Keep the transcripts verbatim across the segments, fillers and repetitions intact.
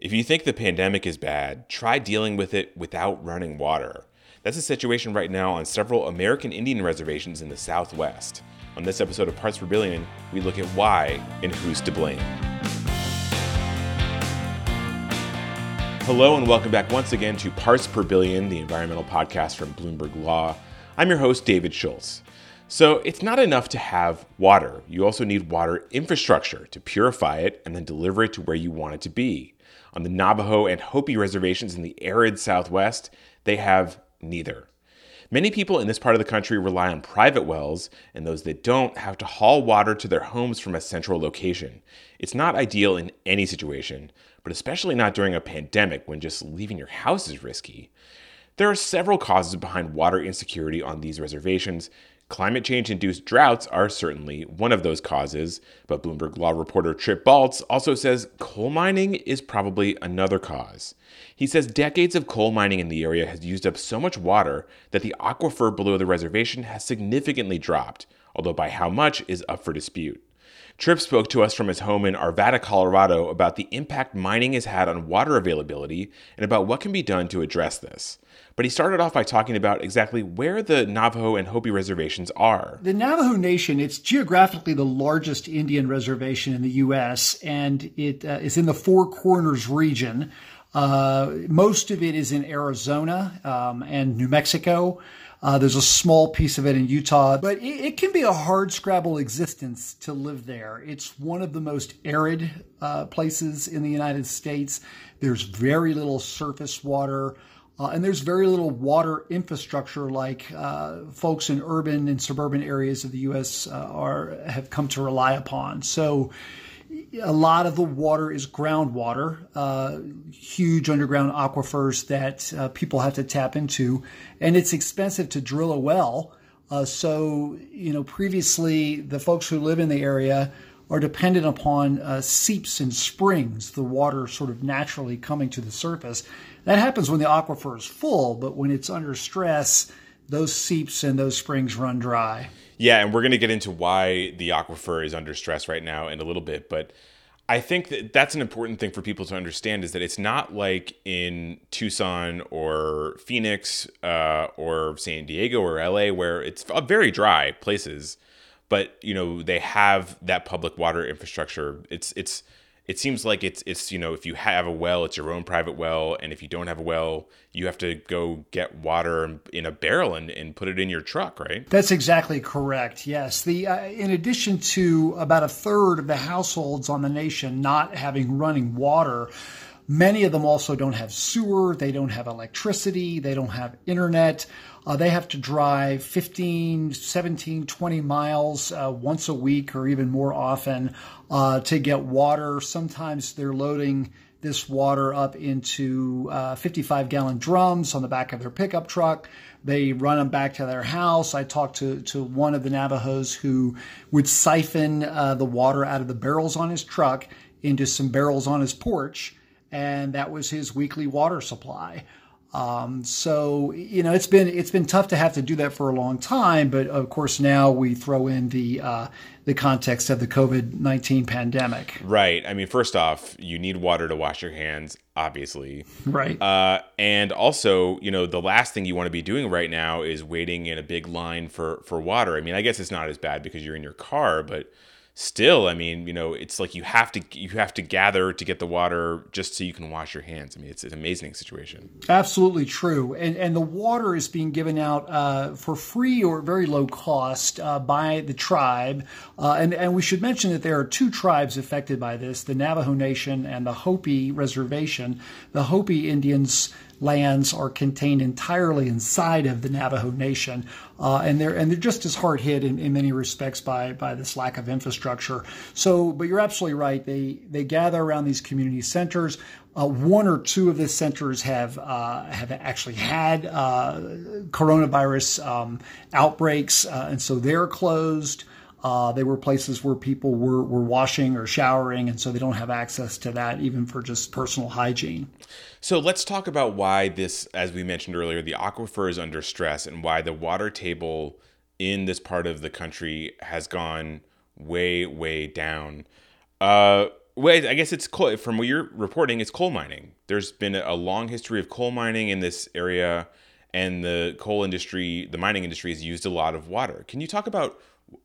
If you think the pandemic is bad, try dealing with it without running water. That's the situation right now on several American Indian reservations in the Southwest. On this episode of Parts Per Billion, we look at why and who's to blame. Hello and welcome back once again to Parts Per Billion, the environmental podcast from Bloomberg Law. I'm your host, David Schultz. So it's not enough to have water. You also need water infrastructure to purify it and then deliver it to where you want it to be. On the Navajo and Hopi reservations in the arid Southwest, they have neither. Many people in this part of the country rely on private wells, and those that don't have to haul water to their homes from a central location. It's not ideal in any situation, but especially not during a pandemic when just leaving your house is risky. There are several causes behind water insecurity on these reservations. Climate change-induced droughts are certainly one of those causes, but Bloomberg Law reporter Trip Baltz also says coal mining is probably another cause. He says decades of coal mining in the area has used up so much water that the aquifer below the reservation has significantly dropped, although by how much is up for dispute. Trip spoke to us from his home in Arvada, Colorado, about the impact mining has had on water availability and about what can be done to address this. But he started off by talking about exactly where the Navajo and Hopi reservations are. The Navajo Nation, it's geographically the largest Indian reservation in the U S, and it uh, is in the Four Corners region. Uh, most of it is in Arizona um, and New Mexico. Uh, there's a small piece of it in Utah, but it, it can be a hard scrabble existence to live there. It's one of the most arid uh, places in the United States. There's very little surface water. Uh, and there's very little water infrastructure like uh, folks in urban and suburban areas of the U S uh, are have come to rely upon. So a lot of the water is groundwater, uh, huge underground aquifers that uh, people have to tap into. And it's expensive to drill a well. Uh, so, you know, previously the folks who live in the area are dependent upon uh, seeps and springs, the water sort of naturally coming to the surface. That happens when the aquifer is full, but when it's under stress, those seeps and those springs run dry. Yeah, and we're going to get into why the aquifer is under stress right now in a little bit, but I think that that's an important thing for people to understand is that it's not like in Tucson or Phoenix uh, or San Diego or L A where it's very dry places, but you know they have that public water infrastructure. It's it's it seems like it's it's you know if you have a well, it's your own private well, and if you don't have a well, you have to go get water in a barrel and, and put it in your truck, right? That's exactly correct. Yes, the uh, in addition to about a third of the households on the nation not having running water, many of them also don't have sewer, they don't have electricity, they don't have internet. Uh, they have to drive fifteen, seventeen, twenty miles uh, once a week or even more often uh, to get water. Sometimes they're loading this water up into uh, fifty-five gallon drums on the back of their pickup truck. They run them back to their house. I talked to, to one of the Navajos who would siphon uh, the water out of the barrels on his truck into some barrels on his porch, and that was his weekly water supply. Um, so, you know, it's been it's been tough to have to do that for a long time. But of course, now we throw in the uh, the context of the COVID nineteen pandemic. Right. I mean, first off, you need water to wash your hands, obviously. Right. Uh, and also, you know, the last thing you want to be doing right now is waiting in a big line for, for water. I mean, I guess it's not as bad because you're in your car, but still, I mean, you know, it's like you have to you have to gather to get the water just so you can wash your hands. I mean, it's an amazing situation. Absolutely true. And and the water is being given out uh, for free or very low cost uh, by the tribe. Uh, and, and we should mention that there are two tribes affected by this, the Navajo Nation and the Hopi Reservation. The Hopi Indians' lands are contained entirely inside of the Navajo Nation, uh, and they're and they're just as hard hit in, in many respects by by this lack of infrastructure. So, but you're absolutely right. They they gather around these community centers. Uh, one or two of the centers have uh, have actually had uh, coronavirus um, outbreaks, uh, and so they're closed. Uh, they were places where people were, were washing or showering, and so they don't have access to that even for just personal hygiene. So let's talk about why this, as we mentioned earlier, the aquifer is under stress and why the water table in this part of the country has gone way, way down. Uh, Wait, I guess it's coal. From what you're reporting, it's coal mining. There's been a long history of coal mining in this area, and the coal industry, the mining industry, has used a lot of water. Can you talk about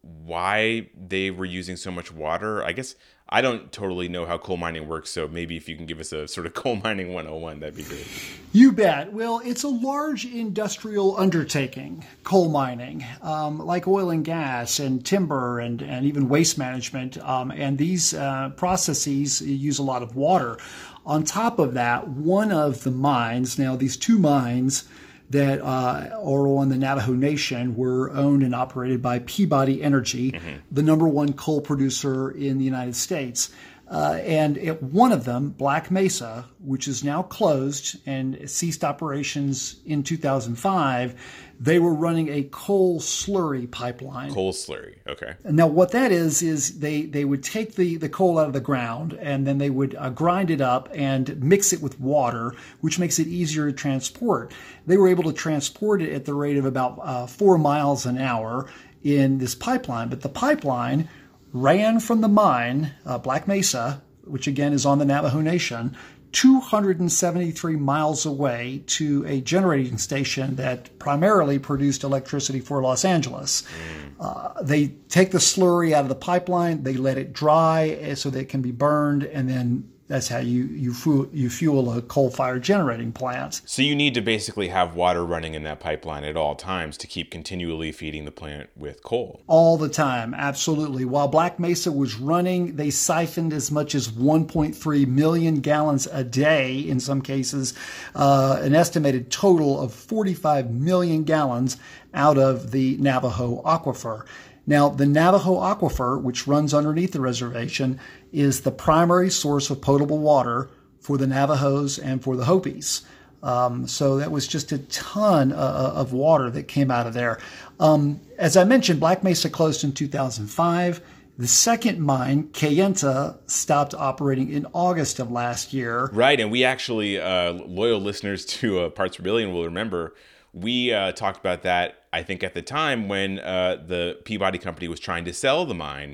why they were using so much water? I guess I don't totally know how coal mining works, so maybe if you can give us a sort of coal mining one oh one, that'd be great. You bet. Well, it's a large industrial undertaking, coal mining, um, like oil and gas and timber and, and even waste management. Um, and these uh, processes use a lot of water. On top of that, one of the mines, now these two mines that uh, are on the Navajo Nation were owned and operated by Peabody Energy, mm-hmm. the number one coal producer in the United States. Uh, and at one of them, Black Mesa, which is now closed and ceased operations in two thousand five, they were running a coal slurry pipeline. Coal slurry, okay. Now, what that is, is they, they would take the, the coal out of the ground, and then they would uh, grind it up and mix it with water, which makes it easier to transport. They were able to transport it at the rate of about uh, four miles an hour in this pipeline. But the pipeline ran from the mine, uh, Black Mesa, which again is on the Navajo Nation, two hundred seventy-three miles away to a generating station that primarily produced electricity for Los Angeles. Mm. Uh, they take the slurry out of the pipeline, they let it dry so that it can be burned, and then that's how you you fuel, you fuel a coal-fired generating plant. So you need to basically have water running in that pipeline at all times to keep continually feeding the plant with coal. All the time, absolutely. While Black Mesa was running, they siphoned as much as one point three million gallons a day, in some cases, uh, an estimated total of forty-five million gallons out of the Navajo aquifer. Now, the Navajo aquifer, which runs underneath the reservation, is the primary source of potable water for the Navajos and for the Hopis. Um, so that was just a ton uh, of water that came out of there. Um, as I mentioned, Black Mesa closed in two thousand five. The second mine, Kayenta, stopped operating in August of last year. Right, and we actually, uh, loyal listeners to uh, Parts Per Billion will remember, we uh, talked about that, I think, at the time when uh, the Peabody Company was trying to sell the mine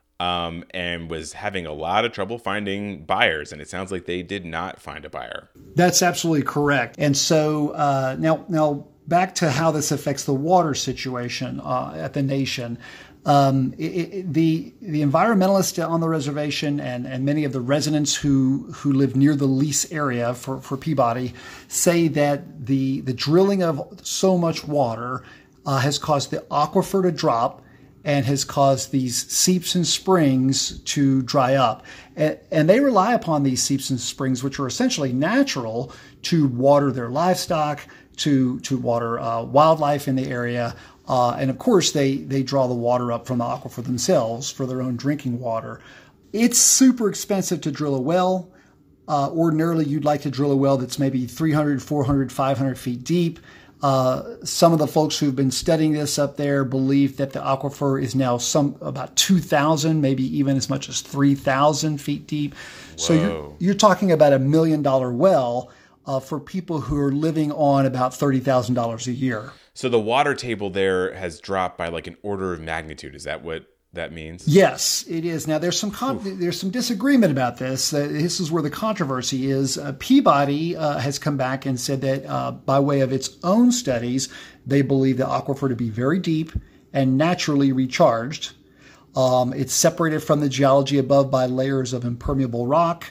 um, and was having a lot of trouble finding buyers. And it sounds like they did not find a buyer. That's absolutely correct. And so uh, now, now back to how this affects the water situation uh, at the nation. Um, it, it, the the environmentalists on the reservation and, and many of the residents who, who live near the lease area for, for Peabody say that the the drilling of so much water uh, has caused the aquifer to drop and has caused these seeps and springs to dry up. And, and they rely upon these seeps and springs, which are essentially natural, to water their livestock, to, to water uh, wildlife in the area. Uh, and of course, they, they draw the water up from the aquifer themselves for their own drinking water. It's super expensive to drill a well. Uh, ordinarily, you'd like to drill a well that's maybe three hundred, four hundred, five hundred feet deep. Uh, some of the folks who've been studying this up there believe that the aquifer is now some about two thousand, maybe even as much as three thousand feet deep. Whoa. So you're, you're talking about a million dollar well uh, for people who are living on about thirty thousand dollars a year. So the water table there has dropped by like an order of magnitude. Is that what that means? Yes, it is. Now, there's some con- there's some disagreement about this. Uh, this is where the controversy is. Uh, Peabody uh, has come back and said that uh, by way of its own studies, they believe the aquifer to be very deep and naturally recharged. Um, it's separated from the geology above by layers of impermeable rock.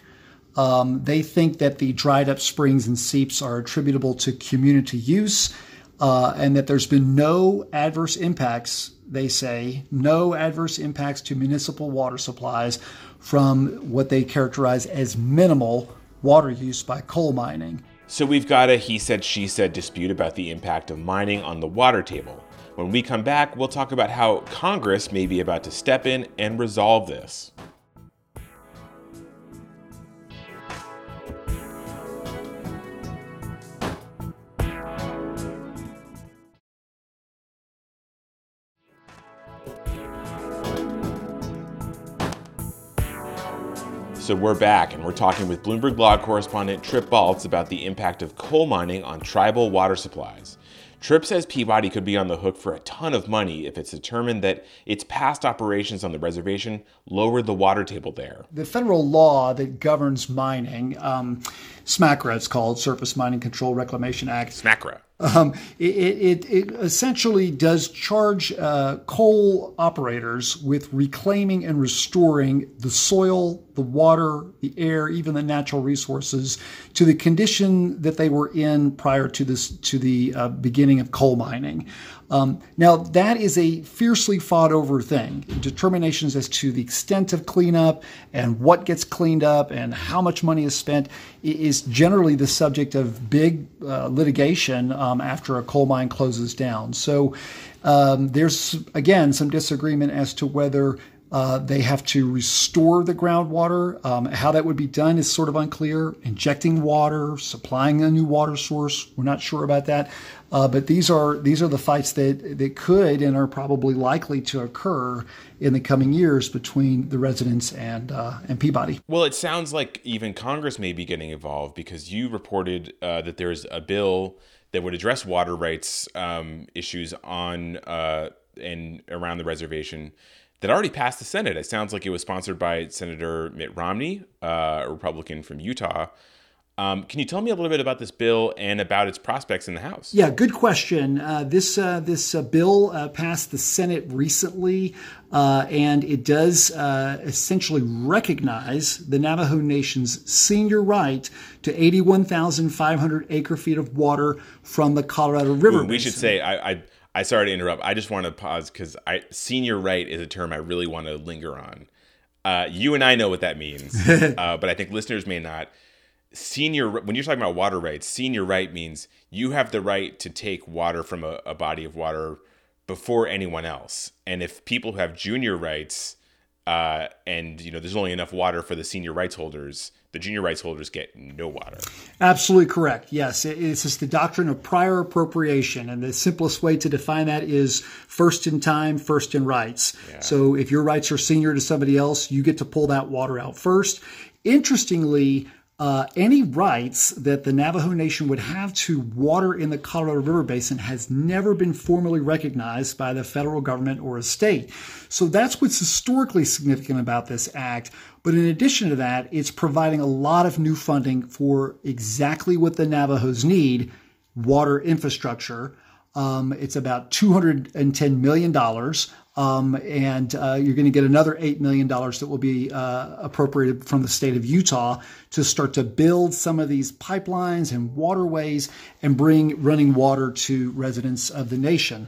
Um, they think that the dried up springs and seeps are attributable to community use. Uh, and that there's been no adverse impacts, they say, no adverse impacts to municipal water supplies from what they characterize as minimal water use by coal mining. So we've got a he said, she said dispute about the impact of mining on the water table. When we come back, we'll talk about how Congress may be about to step in and resolve this. So we're back, and we're talking with Bloomberg Law correspondent Trip Baltz about the impact of coal mining on tribal water supplies. Tripp says Peabody could be on the hook for a ton of money if it's determined that its past operations on the reservation lowered the water table there. The federal law that governs mining, um, SMCRA it's called, Surface Mining Control Reclamation Act. SMCRA. Um, it, it, it essentially does charge uh, coal operators with reclaiming and restoring the soil, the water, the air, even the natural resources to the condition that they were in prior to this to the uh, beginning of coal mining. Um, now, that is a fiercely fought over thing. Determinations as to the extent of cleanup and what gets cleaned up and how much money is spent is generally the subject of big uh, litigation um, after a coal mine closes down. So um, there's, again, some disagreement as to whether Uh, they have to restore the groundwater. Um, how that would be done is sort of unclear. Injecting water, supplying a new water source, we're not sure about that. Uh, but these are these are the fights that, that could and are probably likely to occur in the coming years between the residents and uh, and Peabody. Well, it sounds like even Congress may be getting involved because you reported uh, that there's a bill that would address water rights um, issues on uh, and around the reservation that already passed the Senate. It sounds like it was sponsored by Senator Mitt Romney, uh, a Republican from Utah. Um, can you tell me a little bit about this bill and about its prospects in the House? Yeah, good question. Uh, this uh, this uh, bill uh, passed the Senate recently, uh, and it does uh, essentially recognize the Navajo Nation's senior right to eighty-one thousand five hundred acre feet of water from the Colorado River Ooh, we basin. should say, I, I I sorry to interrupt. I just want to pause because I senior right is a term I really want to linger on. Uh, you and I know what that means, uh, but I think listeners may not. Senior, when you're talking about water rights, senior right means you have the right to take water from a, a body of water before anyone else. And if people who have junior rights, uh, and you know, there's only enough water for the senior rights holders, the junior rights holders get no water. Absolutely correct. Yes, it's just the doctrine of prior appropriation. And the simplest way to define that is first in time, first in rights. Yeah. So if your rights are senior to somebody else, you get to pull that water out first. Interestingly, Uh, any rights that the Navajo Nation would have to water in the Colorado River Basin has never been formally recognized by the federal government or a state. So that's what's historically significant about this act. But in addition to that, it's providing a lot of new funding for exactly what the Navajos need, water infrastructure. Um, it's about two hundred ten million dollars. Um, and uh, you're going to get another eight million dollars that will be uh, appropriated from the state of Utah to start to build some of these pipelines and waterways and bring running water to residents of the nation.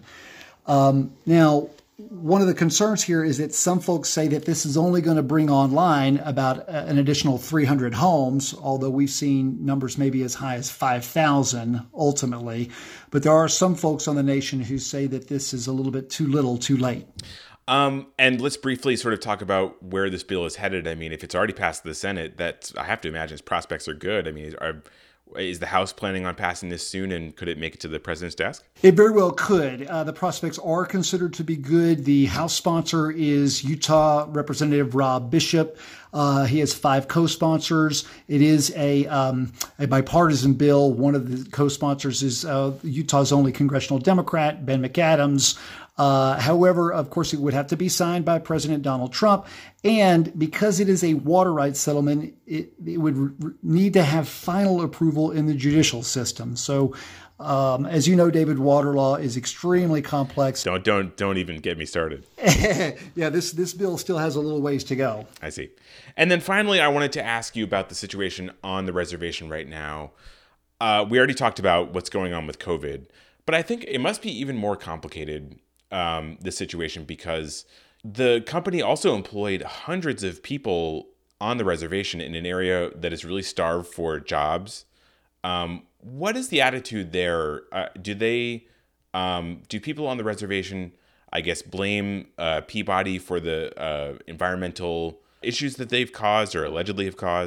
Um, now, one of the concerns here is that some folks say that this is only going to bring online about an additional three hundred homes, although we've seen numbers maybe as high as five thousand ultimately. But there are some folks on the nation who say that this is a little bit too little, too late. Um, and let's briefly sort of talk about where this bill is headed. I mean, if it's already passed the Senate, that's, I have to imagine its prospects are good. I mean, are Is the House planning on passing this soon, and could it make it to the president's desk? It very well could. Uh, the prospects are considered to be good. The House sponsor is Utah Representative Rob Bishop. Uh, he has five co-sponsors. It is a, um, a bipartisan bill. One of the co-sponsors is uh, Utah's only congressional Democrat, Ben McAdams. Uh, however, of course, it would have to be signed by President Donald Trump. And because it is a water rights settlement, it, it would re- need to have final approval in the judicial system. So, um, as you know, David, water law is extremely complex. Don't don't don't even get me started. Yeah, this this bill still has a little ways to go. I see. And then finally, I wanted to ask you about the situation on the reservation right now. Uh, we already talked about what's going on with COVID, but I think it must be even more complicated. Um, this situation, because the company also employed hundreds of people on the reservation in an area that is really starved for jobs. Um, what is the attitude there? Uh, do they, um, do people on the reservation, I guess, blame uh, Peabody for the uh, environmental issues that they've caused or allegedly have caused?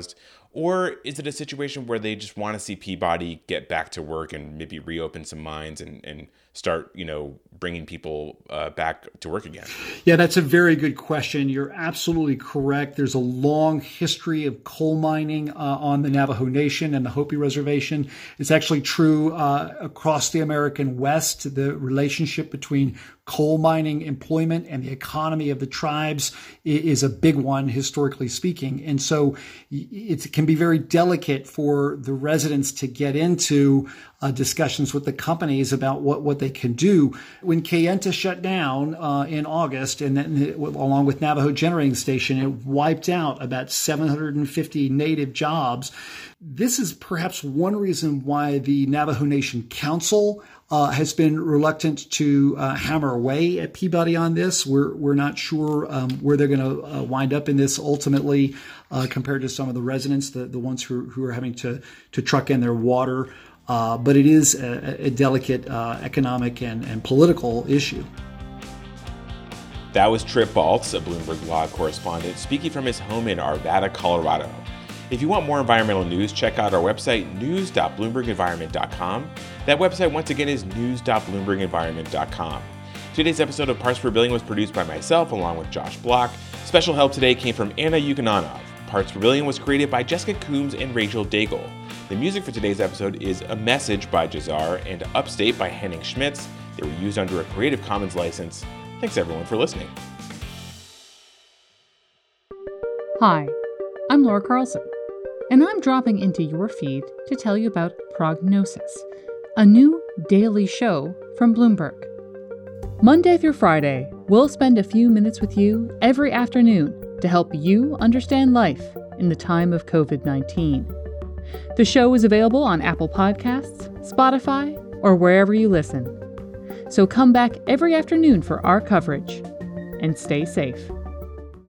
Or is it a situation where they just want to see Peabody get back to work and maybe reopen some mines and, and start, you know, bringing people uh, back to work again? Yeah, that's a very good question. You're absolutely correct. There's a long history of coal mining uh, on the Navajo Nation and the Hopi Reservation. It's actually true uh, across the American West. The relationship between coal mining employment and the economy of the tribes is a big one, historically speaking. And so it can be very delicate for the residents to get into uh, discussions with the companies about what, what they can do. When Kayenta shut down uh, in August, and then it, along with Navajo Generating Station, it wiped out about seven hundred fifty native jobs. This is perhaps one reason why the Navajo Nation Council Uh, has been reluctant to uh, hammer away at Peabody on this. We're we're not sure um, where they're going to uh, wind up in this ultimately, uh, compared to some of the residents, the, the ones who who are having to to truck in their water. Uh, but it is a, a delicate uh, economic and, and political issue. That was Trip Baltz, a Bloomberg Law correspondent, speaking from his home in Arvada, Colorado. If you want more environmental news, check out our website, news dot bloomberg environment dot com. That website, once again, is news dot bloomberg environment dot com. Today's episode of Parts Per Billion was produced by myself, along with Josh Block. Special help today came from Anna Yukonanov. Parts Per Billion was created by Jessica Coombs and Rachel Daigle. The music for today's episode is A Message by Jazar and Upstate by Henning Schmitz. They were used under a Creative Commons license. Thanks, everyone, for listening. Hi, I'm Laura Carlson, and I'm dropping into your feed to tell you about Prognosis, a new daily show from Bloomberg. Monday through Friday, we'll spend a few minutes with you every afternoon to help you understand life in the time of covid nineteen. The show is available on Apple Podcasts, Spotify, or wherever you listen. So come back every afternoon for our coverage, and stay safe.